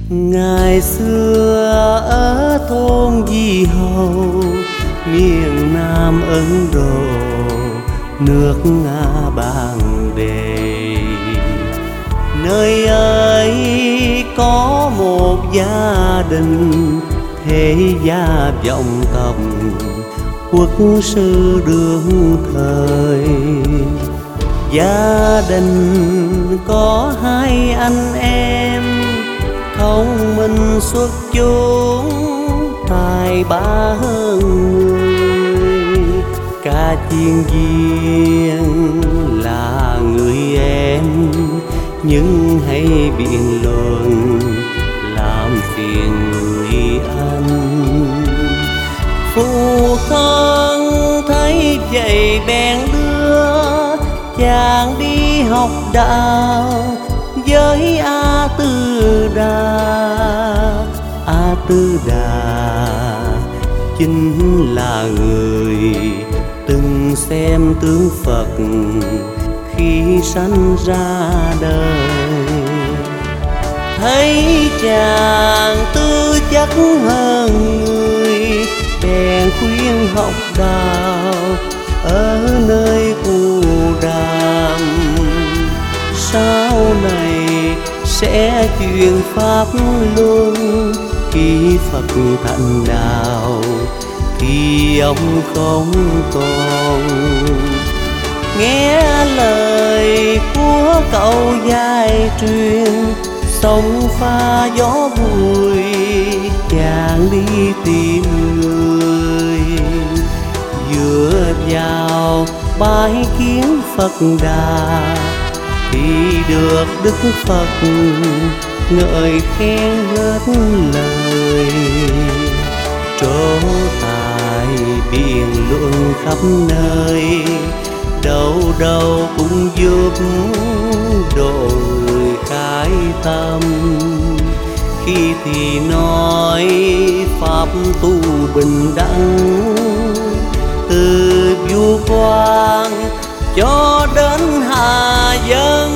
Ngày xưa ở thôn Di Hầu, miền Nam Ấn Độ, nước Nga Bang Đề. Nơi ấy có một gia đình thế gia vọng tộc, quốc sư đương thời. Gia đình có hai anh em, thông minh xuất chúng, tài ba hơn người. Ca Chiên Viên là người em, nhưng hay biện luận làm phiền người anh. Phụ thân thấy vậy bèn đưa chàng đi học đạo với A Tư Đà. A Tư Đà chính là người từng xem tướng Phật khi sanh ra đời. Thấy chàng tư chất hơn người, bèn khuyên học đạo ở nơi Cù Đàm. Sau này sẽ truyền pháp luân, khi Phật thành đạo thì ông không còn. Nghe lời của cậu giai truyền, sông pha gió vui, chàng đi tìm người. Vừa vào bái kiến Phật Đà thì được Đức Phật ngợi khen hết lời. Trổ tài biện luận khắp nơi, đâu đâu cũng giúp độ người khai tâm. Khi thì nói pháp tu bình đẳng, từ vua quan cho đến hạ dân.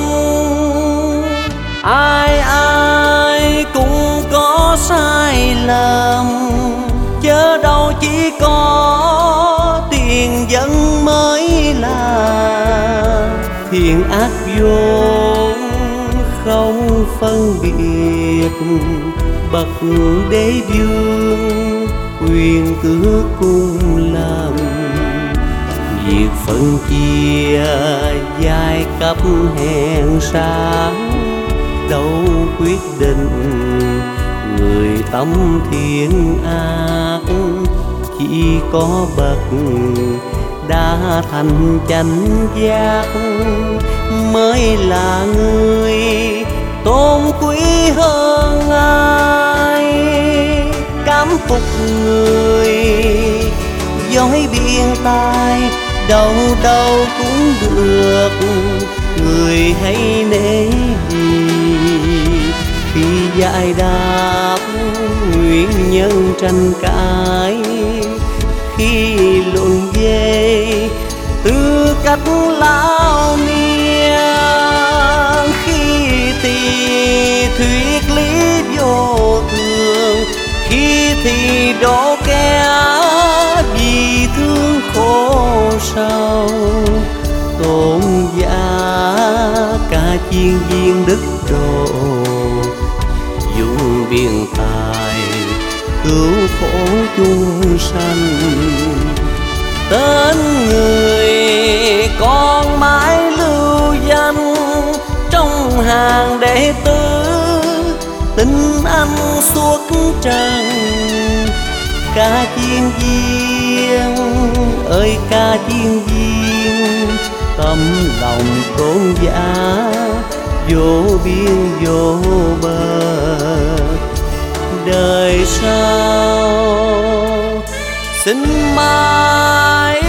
Ai ai cũng có sai lầm, chớ đâu chỉ có tiền dân mới là. Thiện ác vốn không phân biệt, bậc đế vương quyền cứ cùng làm. Việc phân chia giai cấp hèn sáng, đâu quyết định người tâm thiện ác. Chỉ có bậc đã thành chánh giác mới là người tôn quý hơn ai. Cảm phục người dối biên tai, đâu đâu cũng được người hay nể gì. Khi giải đáp nguyên nhân tranh cãi, khi luận về tư cách lão niên, khi thì thuyết lý vô thường, khi thì đổ kẻ vì thương khổ sầu. Tôn giả Ca Chiên Viên đức độ, dùng biện tài cứu khổ chúng sanh. Tên người còn mãi lưu danh trong hàng đệ tử, tin anh suốt trần. Ca Chiên Viên ơi Ca Chiên Viên, tấm lòng tôn giả vô biên vô bờ. Đời sau xin mãi